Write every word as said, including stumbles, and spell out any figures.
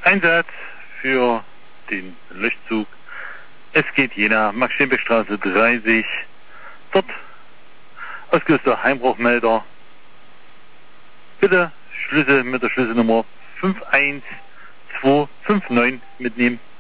Einsatz für den Löschzug. Es geht Jena, Max-Schembeck-Straße dreißig. Dort ausgelöster Heimbruchmelder. Bitte Schlüssel mit der Schlüsselnummer fünf eins zwei fünf neun mitnehmen.